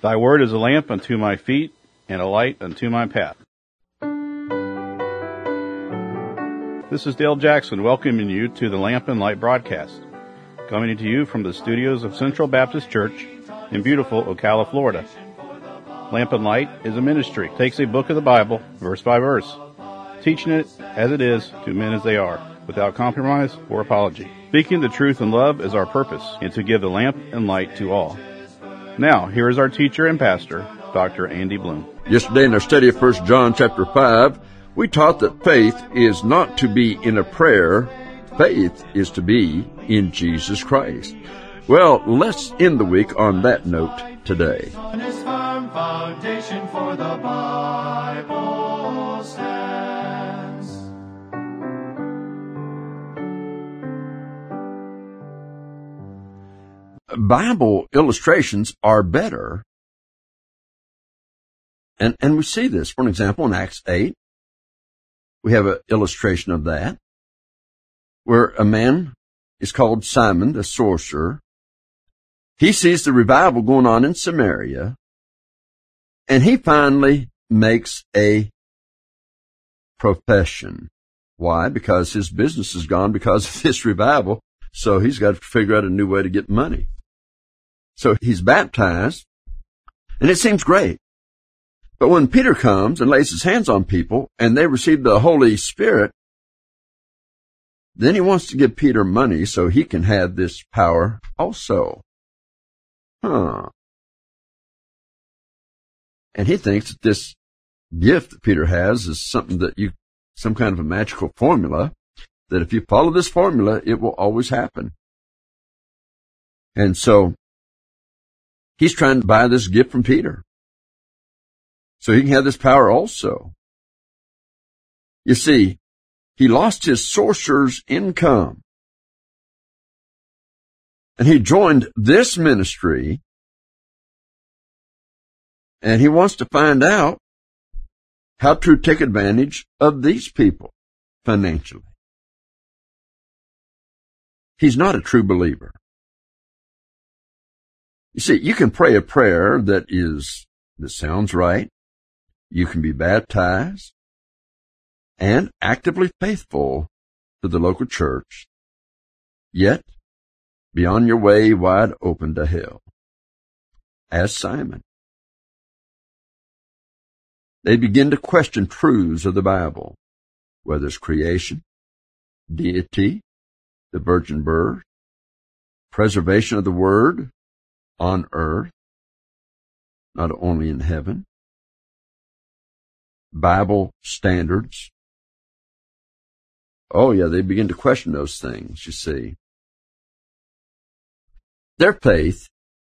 Thy word is a lamp unto my feet and a light unto my path. This is Dale Jackson welcoming you to the Lamp and Light broadcast, coming to you from the studios of Central Baptist Church in beautiful Ocala, Florida. Lamp and Light is a ministry. It takes a book of the Bible, verse by verse, teaching it as it is to men as they are, without compromise or apology. Speaking the truth in love is our purpose, and to give the lamp and light to all. Now, here is our teacher and pastor, Dr. Andy Bloom. Yesterday in our study of 1 John chapter 5, we taught that faith is not to be in a prayer. Faith is to be in Jesus Christ. Well, let's end the week on that note today. On his firm foundation, for the Bible stands. Bible illustrations are better. And we see this. For example, in Acts 8, we have an illustration of that, where a man is called Simon the sorcerer. He sees the revival going on in Samaria, and he finally makes a profession. Why? Because his business is gone because of this revival, so he's got to figure out a new way to get money. So he's baptized, and it seems great. But when Peter comes and lays his hands on people, and they receive the Holy Spirit, then he wants to give Peter money so he can have this power also. And he thinks that this gift that Peter has is something that some kind of a magical formula, that if you follow this formula, it will always happen. And so he's trying to buy this gift from Peter, so he can have this power also. You see, he lost his sorcerer's income, and he joined this ministry, and he wants to find out how to take advantage of these people financially. He's not a true believer. You see, you can pray a prayer that sounds right. You can be baptized and actively faithful to the local church, yet be on your way wide open to hell. As Simon, they begin to question truths of the Bible, whether it's creation, deity, the virgin birth, preservation of the Word on earth, not only in heaven, Bible standards. Oh yeah, they begin to question those things, you see. Their faith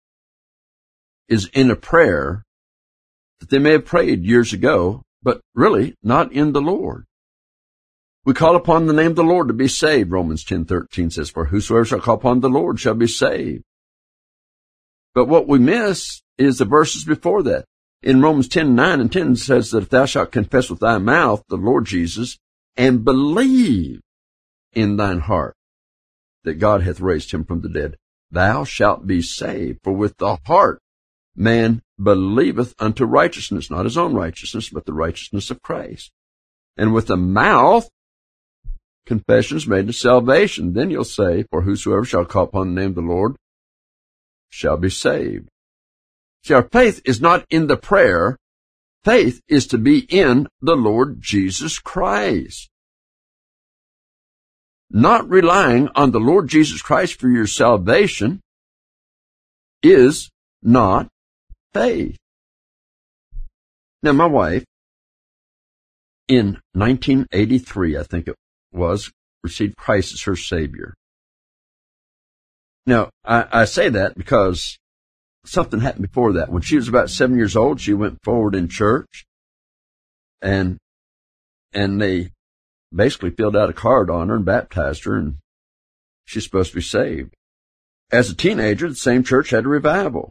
is in a prayer that they may have prayed years ago, but really not in the Lord. We call upon the name of the Lord to be saved. Romans 10:13 says, for whosoever shall call upon the Lord shall be saved. But what we miss is the verses before that. In Romans 10:9 and 10 says that if thou shalt confess with thy mouth the Lord Jesus and believe in thine heart that God hath raised him from the dead, thou shalt be saved. For with the heart man believeth unto righteousness, not his own righteousness, but the righteousness of Christ. And with the mouth confession is made to salvation. Then you'll say, for whosoever shall call upon the name of the Lord shall be saved. See, our faith is not in the prayer. Faith is to be in the Lord Jesus Christ. Not relying on the Lord Jesus Christ for your salvation is not faith. Now, my wife, in 1983, I think it was, received Christ as her Savior. Now, I say that because something happened before that. When she was about 7 years old, she went forward in church, and they basically filled out a card on her and baptized her, and she's supposed to be saved. As a teenager, the same church had a revival.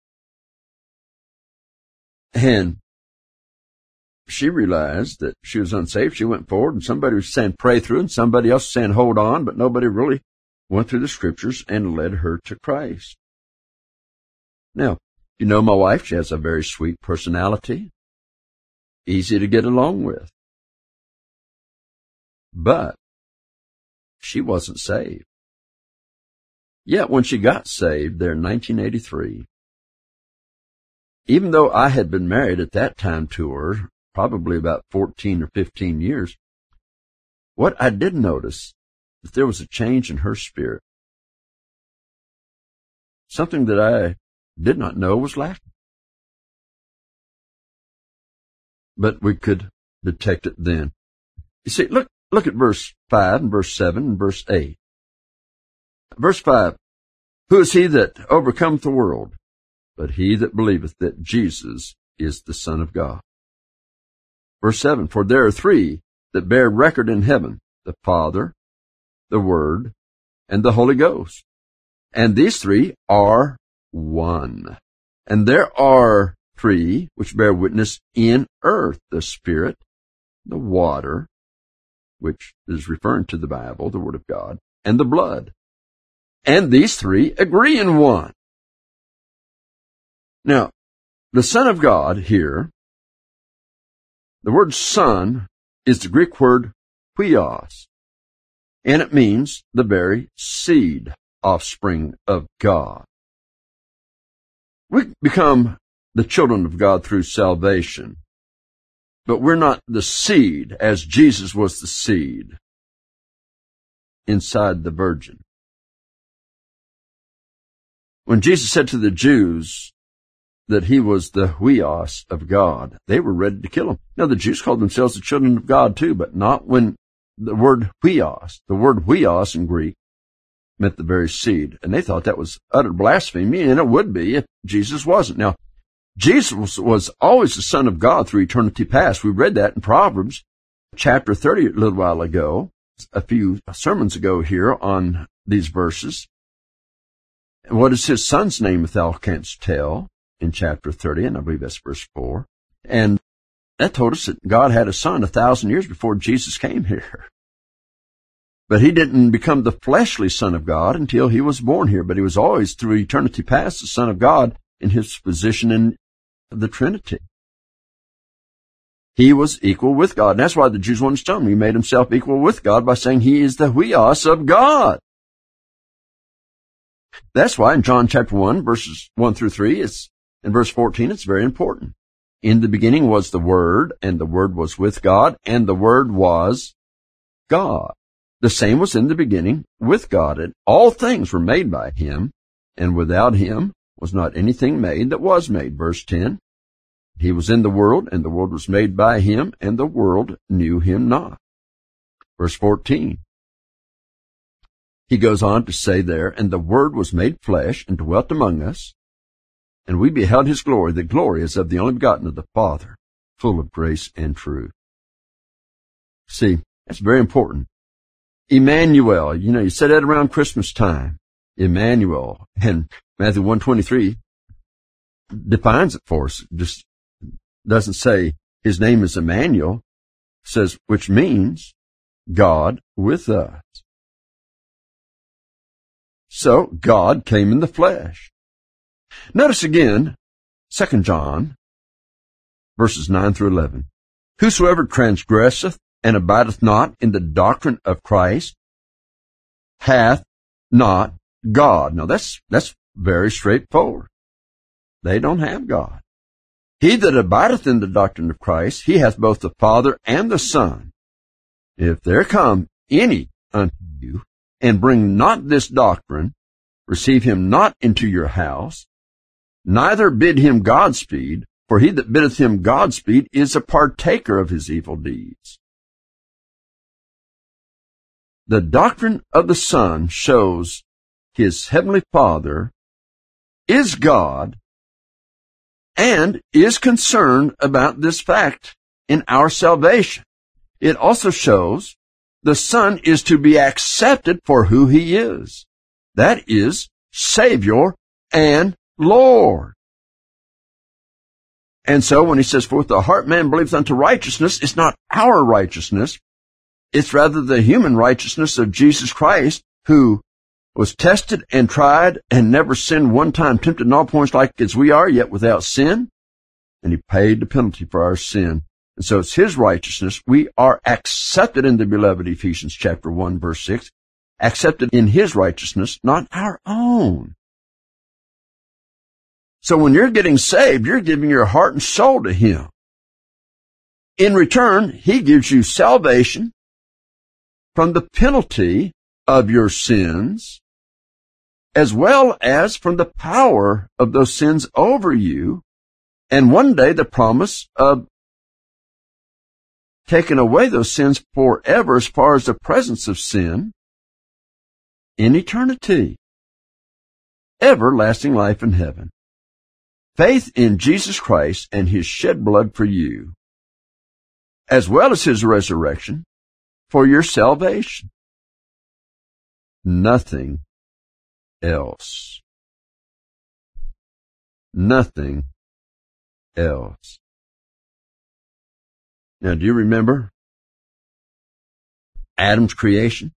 And she realized that she was unsaved. She went forward, and somebody was saying pray through, and somebody else was saying hold on, but nobody really went through the scriptures and led her to Christ. Now, You know my wife, she has a very sweet personality, easy to get along with. But she wasn't saved. Yet when she got saved there in 1983, even though I had been married at that time to her, probably about 14 or 15 years, what I did notice that there was a change in her spirit. Something that I did not know was lacking. But we could detect it then. You see, look at verse 5 and verse 7 and verse 8. Verse 5, who is he that overcometh the world, but he that believeth that Jesus is the Son of God? Verse 7, for there are three that bear record in heaven, the Father, the Word, and the Holy Ghost. And these three are one. And there are three which bear witness in earth, the Spirit, the water, which is referring to the Bible, the Word of God, and the blood. And these three agree in one. Now, the Son of God here, the word Son is the Greek word huios, and it means the very seed, offspring of God. We become the children of God through salvation, but we're not the seed as Jesus was the seed inside the virgin. When Jesus said to the Jews that he was the huios of God, they were ready to kill him. Now, the Jews called themselves the children of God too, but not when the word huios in Greek, meant the very seed. And they thought that was utter blasphemy, and it would be if Jesus wasn't. Now, Jesus was always the Son of God through eternity past. We read that in Proverbs chapter 30 a little while ago, a few sermons ago here on these verses. What is his son's name, if thou canst tell, in chapter 30, and I believe that's verse 4. And that told us that God had a son 1,000 years before Jesus came here. But he didn't become the fleshly Son of God until he was born here, but he was always, through eternity past, the Son of God in his position in the Trinity. He was equal with God. And that's why the Jews wanted to stone him. He made himself equal with God by saying he is the huios of God. That's why in John chapter 1, verses 1 through 3, in verse 14, it's very important. In the beginning was the Word, and the Word was with God, and the Word was God. The same was in the beginning with God, and all things were made by him, and without him was not anything made that was made. Verse 10, he was in the world, and the world was made by him, and the world knew him not. Verse 14, he goes on to say there, and the Word was made flesh and dwelt among us, and we beheld his glory. The glory is of the only begotten of the Father, full of grace and truth. See, that's very important. Emmanuel, you say that around Christmas time. Emmanuel. And Matthew 1:23 defines it for us. It just doesn't say his name is Emmanuel. It says, which means God with us. So God came in the flesh. Notice again, 2 John, verses 9 through 11. Whosoever transgresseth and abideth not in the doctrine of Christ hath not God. Now that's very straightforward. They don't have God. He that abideth in the doctrine of Christ, he hath both the Father and the Son. If there come any unto you, and bring not this doctrine, receive him not into your house, neither bid him Godspeed, for he that biddeth him Godspeed is a partaker of his evil deeds. The doctrine of the Son shows his heavenly Father is God and is concerned about this fact in our salvation. It also shows the Son is to be accepted for who he is. That is, Savior and Lord. And so when he says, for with the heart man believeth unto righteousness, it's not our righteousness. It's rather the human righteousness of Jesus Christ, who was tested and tried and never sinned one time, tempted in all points like as we are, yet without sin. And he paid the penalty for our sin. And so it's his righteousness. We are accepted in the beloved, Ephesians chapter 1, verse 6, accepted in his righteousness, not our own. So when you're getting saved, you're giving your heart and soul to him. In return, he gives you salvation from the penalty of your sins, as well as from the power of those sins over you, and one day the promise of taking away those sins forever as far as the presence of sin in eternity. Everlasting life in heaven. Faith in Jesus Christ and his shed blood for you, as well as his resurrection, for your salvation. Nothing else. Nothing else. Now, do you remember Adam's creation?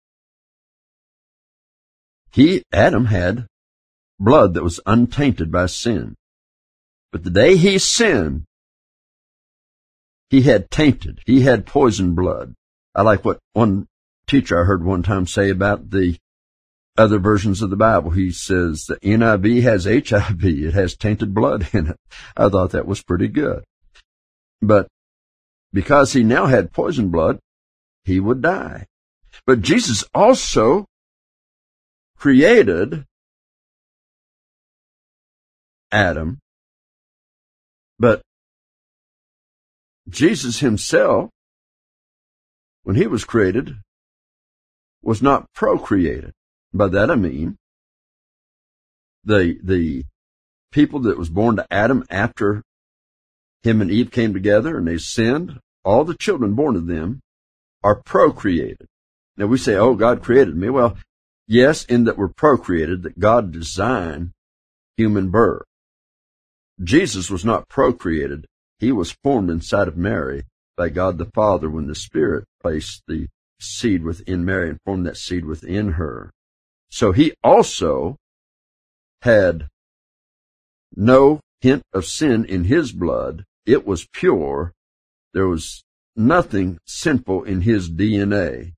Adam had blood that was untainted by sin. But the day he sinned, he had tainted, he had poisoned blood. I like what one teacher I heard one time say about the other versions of the Bible. He says the NIV has HIV. It has tainted blood in it. I thought that was pretty good. But because he now had poisoned blood, he would die. But Jesus also created Adam. But Jesus himself, when he was created, was not procreated. By that I mean, the people that was born to Adam after him and Eve came together and they sinned, all the children born to them are procreated. Now we say, oh, God created me. Well, yes, in that we're procreated, that God designed human birth. Jesus was not procreated. He was formed inside of Mary by God the Father when the Spirit placed the seed within Mary and formed that seed within her. So he also had no hint of sin in his blood. It was pure. There was nothing sinful in his DNA.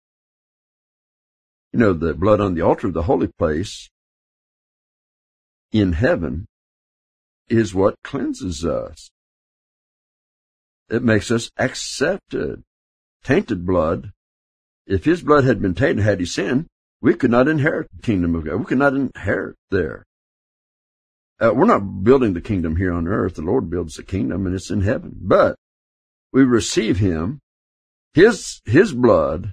You know, the blood on the altar of the holy place in heaven is what cleanses us. It makes us accepted. Tainted blood, if his blood had been tainted, had he sinned, we could not inherit the kingdom of God. We could not inherit there. We're not building the kingdom here on earth. The Lord builds the kingdom, and it's in heaven. But we receive him. His blood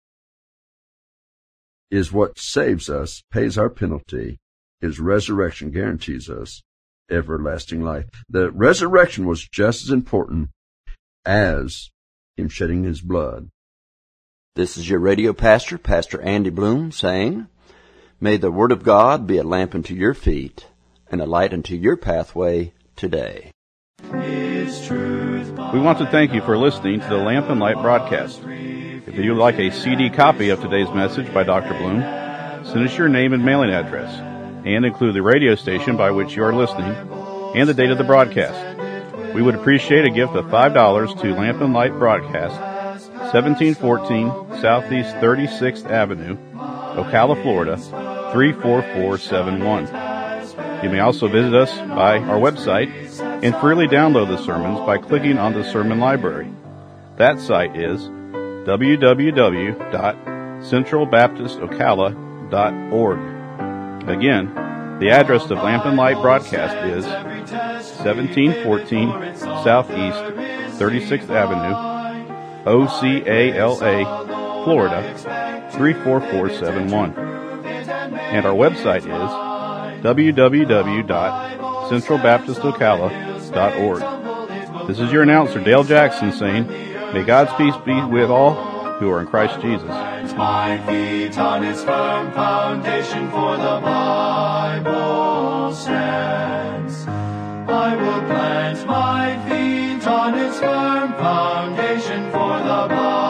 is what saves us, pays our penalty. His resurrection guarantees us everlasting life. The resurrection was just as important as him shedding his blood. This is your radio pastor, Pastor Andy Bloom, saying, may the Word of God be a lamp unto your feet and a light unto your pathway today. We want to thank you for listening to the Lamp and Light broadcast. If you'd like a CD copy of today's message by Dr. Bloom, send us your name and mailing address, and include the radio station by which you are listening and the date of the broadcast. We would appreciate a gift of $5 to Lamp and Light Broadcast, 1714 Southeast 36th Avenue, Ocala, Florida, 34471. You may also visit us by our website and freely download the sermons by clicking on the sermon library. That site is www.centralbaptistocala.org. Again, the address of Lamp and Light Broadcast is 1714 Southeast 36th Avenue, Ocala, Florida, 34471. And our website is www.centralbaptistocala.org. This is your announcer, Dale Jackson, saying, may God's peace be with all who are in Christ Jesus. My feet on its firm foundation, for the Bible stands. I will plant my feet on its firm foundation, for the Bible